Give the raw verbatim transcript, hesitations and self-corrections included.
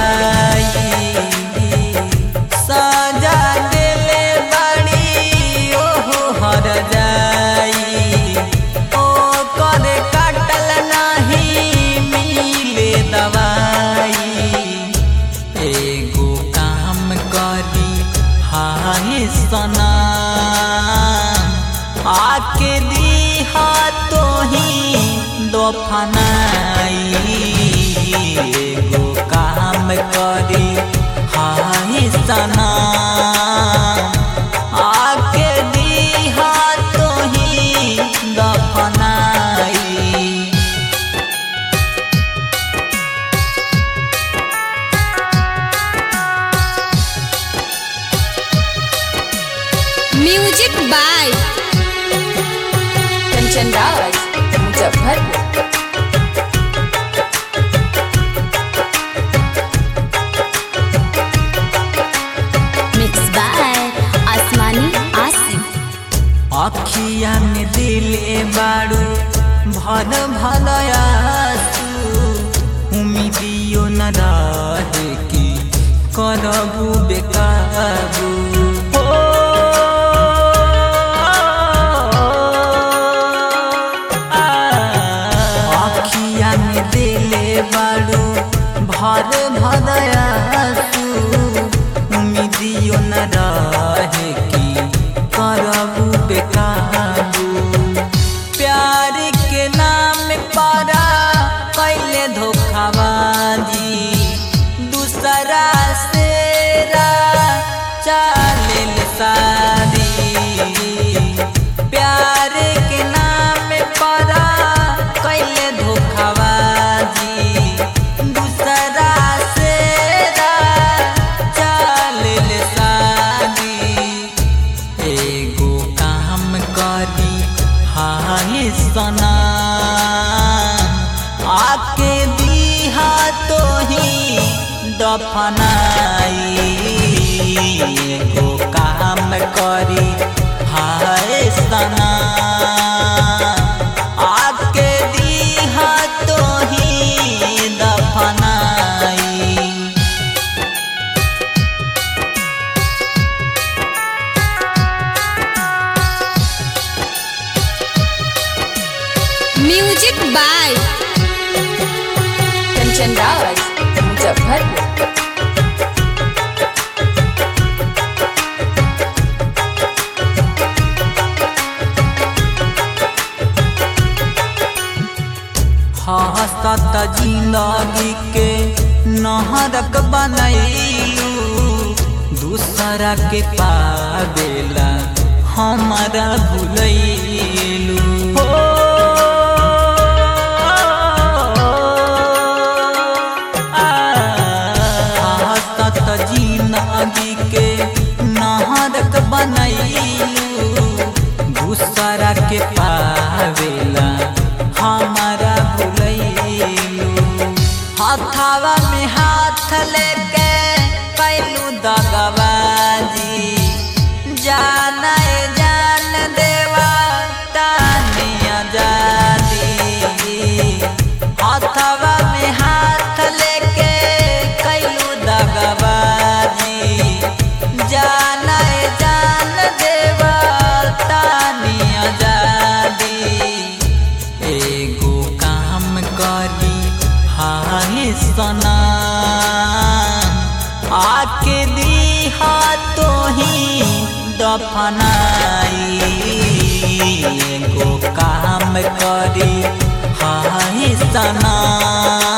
जाई सजा देले बड़ी ओहो हर जाई ओ कर काटल नहीं मिले दवाई एगो काम करी हाय सना आके दीहा तो ही दफनाई एगो काम करी हाय सना आके दीहा तो ही दफनाई। Music by Kanchan Raj Muzaffarpur. Mix by Asmani Asim. अखिया में दिले बारू भल भल आंसू उम्मीदियो न रहे कि करबू बेकाबू बारू भर भदयासू उम्मीदियो न रहे कि करबू बेकाबू प्यार के नाम पारा कैले धोखाबाजी दूसरा से चालेल शादी प्यार के नाम पारा कैले धोखाबाजी सना आके दीहा तो ही दफनाई एगो काम करी हाय सना आके दीहा तो ही दफनाई। Music by Kanchan Raj Muzaffarpur. हंसत जिंदगी के नहरक बनैलू दूसरा के पावेला हमारा भूलैलू जिंदगी के नहरक बनैलू दूसरा के पावेला हमारा भूलैलू हथावा में हाथ लेके कैलू दगबाजी जाना जान देवा तानिया जादी हथावा में हाथ लेके कैलू दगबाजी जाना जान देवा तानिया जादी एगो काम करी हाय सना आके दीहा तो ही दफनाई एगो काम करी हाय सना।